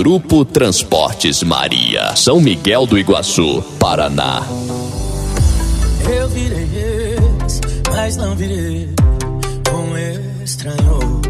Grupo Transportes Maria, São Miguel do Iguaçu, Paraná. Eu virei ex, mas não virei um estranho.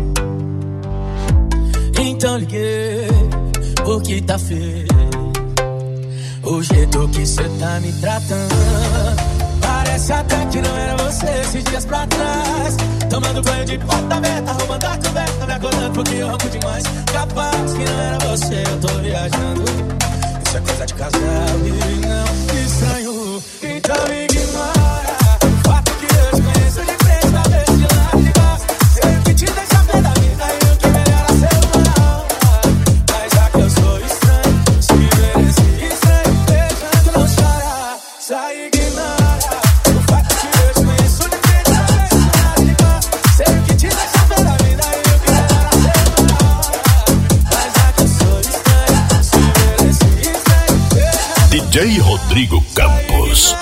Então liguei, porque tá feio o jeito que cê tá me tratando. Parece até que não era você esses dias pra trás. Tomando banho de porta aberta, roubando a coberta, me acordando porque eu amo demais. Capaz que não era você, eu tô viajando. Isso é coisa de casal e não estranho. Então ignora o fato que eu te conheço de frente, talvez de lado de baixo. Sei que te deixa pé da vida e o que melhora seu mal. Mas já que eu sou estranho, se merece estranho, beijando não chora. Sai e ignora. DJ Rodrigo Campos.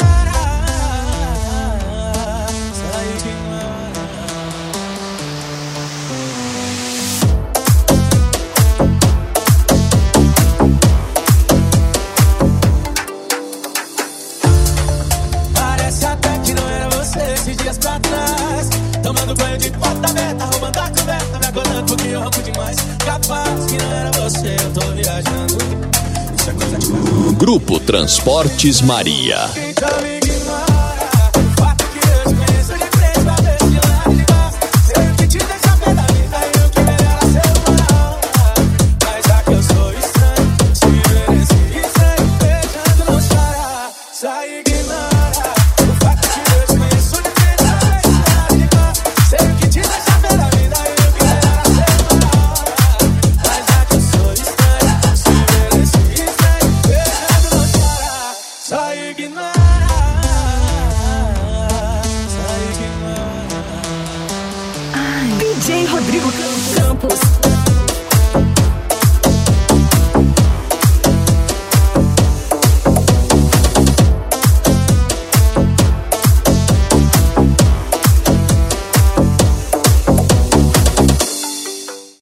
Parece até que não era você esses dias pra trás. Tomando banho de porta aberta, roubando a coberta, me acordando porque eu amo demais. Capaz que não era você, eu tô viajando. Grupo Transportes Maria. Então ignora o fato que eu te conheço de frente, talvez de lado de baixo. Sei que te deixa pé da vida e o que melhora seu mal. Mas já que eu sou estranho, se merece estranho, beijando não chora. Sai e ignora o fato que eu te conheço de frente, talvez de lado de baixo. Sei que te deixa pé da vida e o que melhora seu mal. Mas já que eu sou estranho, se merece estranho, beijando não chora. Só ignora, só ignora. DJ Rodrigo Campos.